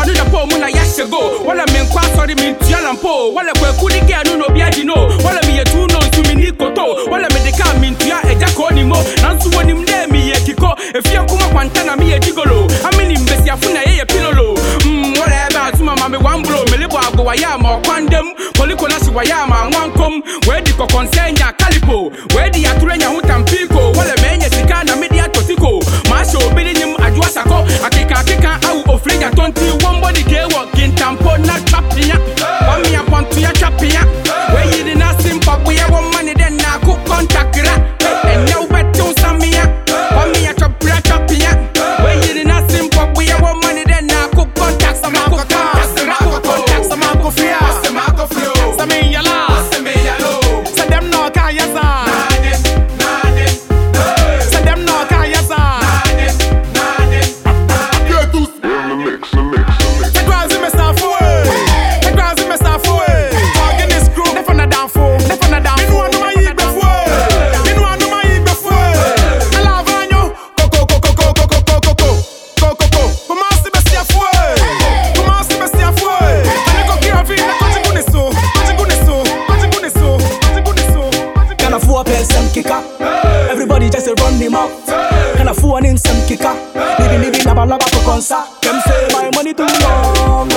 do the poor moon, I yes go. While I mean, quite sorry, me, Tialampo. While I could get no Biagino. While I mean, a two knows to me, Nicoto. While I made the car, mean, Tia, a Jaconimo. Nancy, when him name me, a Kiko. If you come up and tell me a gigolo, I mean, him, Bessia Funa, a pillow. Whatever, to my mammy, one blow, Melibo, Guayama, Quandem, Policonas, Guayama, one come, where the concern ya Calipo, where the Aturena Hutampico, while a man is the kind of media Totico, Marshal bidding him at Wasako, a kika out of Fliga 20, one body gay walking tampo, not chapia, one me upon to your chapia, where you did not simple, we have one money, then I could contact and now bet to Samia, one me a chapia, where you did not simple, we have one money, then I could contact some contact some Alcofia, some Alcofio, some Yala. Everybody just run him up. Can afford him some kicker. Living a balaba to concert. Them say my money too long.